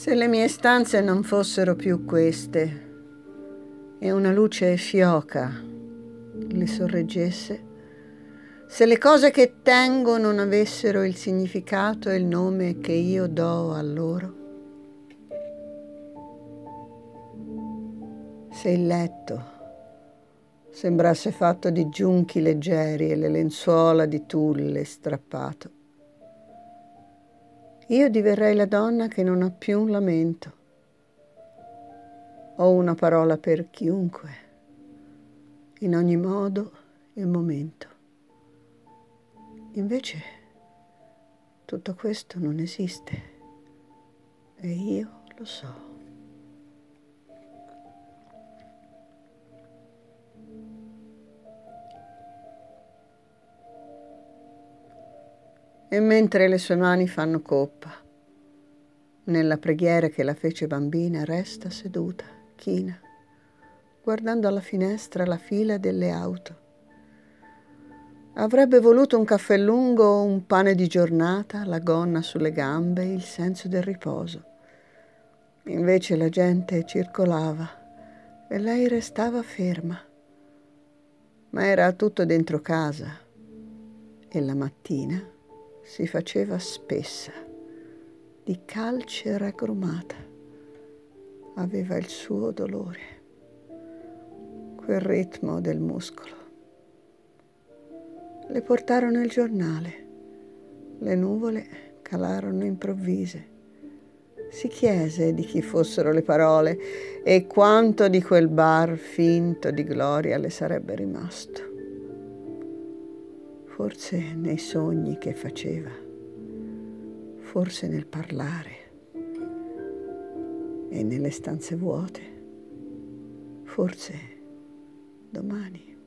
Se le mie stanze non fossero più queste e una luce fioca le sorreggesse, se le cose che tengo non avessero il significato e il nome che io do a loro, se il letto sembrasse fatto di giunchi leggeri e le lenzuola di tulle strappato, io diverrei la donna che non ha più un lamento. Ho una parola per chiunque, in ogni modo e momento. Invece tutto questo non esiste e io lo so. E mentre le sue mani fanno coppa, nella preghiera che la fece bambina, resta seduta, china, guardando alla finestra la fila delle auto. Avrebbe voluto un caffè lungo, un pane di giornata, la gonna sulle gambe, il senso del riposo. Invece la gente circolava e lei restava ferma. Ma era tutto dentro casa e la mattina si faceva spessa, di calce raggrumata. Aveva il suo dolore, quel ritmo del muscolo. Le portarono il giornale. Le nuvole calarono improvvise. Si chiese di chi fossero le parole e quanto di quel bar finto di gloria le sarebbe rimasto. Forse nei sogni che faceva, forse nel parlare e nelle stanze vuote, forse domani.